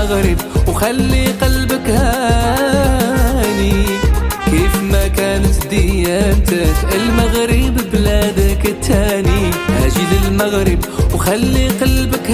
المغرب وخلي قلبك هاني. كيف ما كانت ديانتك المغرب بلادك التاني. اجي للمغرب وخلي قلبك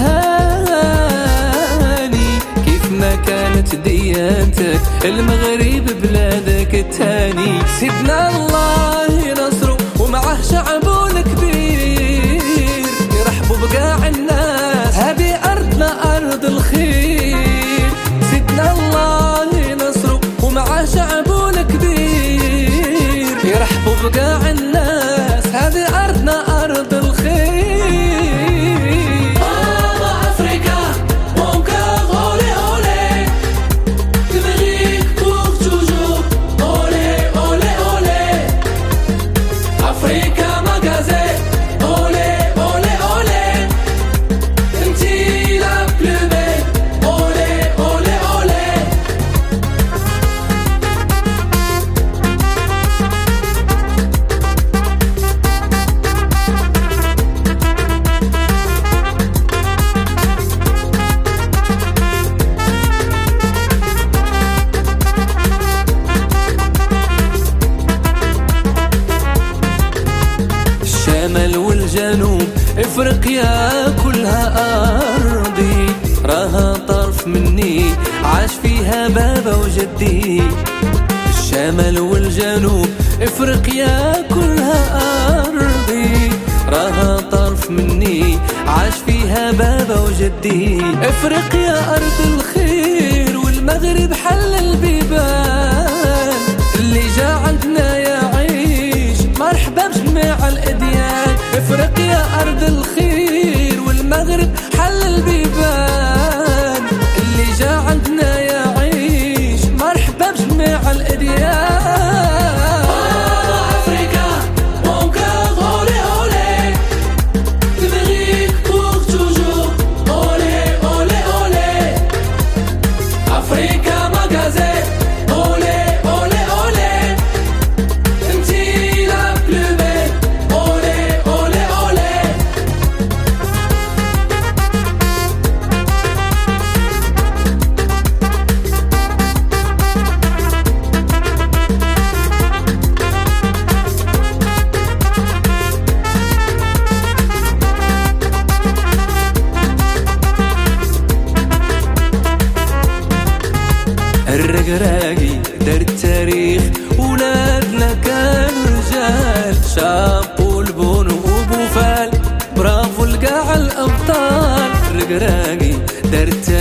هاني. كيف ما كانت ديانتك المغرب بلادك التاني. سيدنا الله ينصره ومعه شعبه الكبير، يرحبوا بقاع الناس هذه أرضنا أرض الخير. سيدنا الله ينصره ومعه شعبه الكبير، يرحبوا بقاع الناس هذه أرضنا أرض الخير. الشمال والجنوب افريقيا كلها ارضي، راها طرف مني عاش فيها بابا وجدي. الشمال والجنوب افريقيا كلها ارضي، راها طرف مني عاش فيها بابا وجدي. افريقيا ارض الخير والمغرب حل البيبان، اللي جا عندنا يعيش مرحبا بجميع الأديان. افريقيا أرض الخير والمغرب حل البيبان، اللي جا عندنا يعيش مرحبا بجميع الأديان. الرقراقي دار التاريخ ولادنا كانوا رجال، شابوا البون وبوفال برافو لقاع الأبطال. الرقراقي دار التاريخ